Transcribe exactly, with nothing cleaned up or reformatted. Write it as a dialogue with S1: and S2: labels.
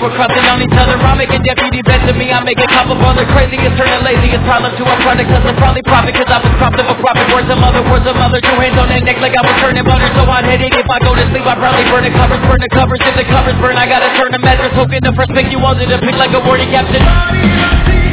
S1: we're crossing on each other. I'm making deputy beds to me, I'm making top of other craziest, turning laziest problem to a product. Cause I'm probably profit, cause I was cropped of a profit. Words of mother, words of mother, two hands on their neck like I was turning butter. So hot headed, if I go to sleep, I probably burn the covers, burn the covers. If the covers burn, I gotta turn the mattress, hooking the first pick you wanted to pick like a warning captain.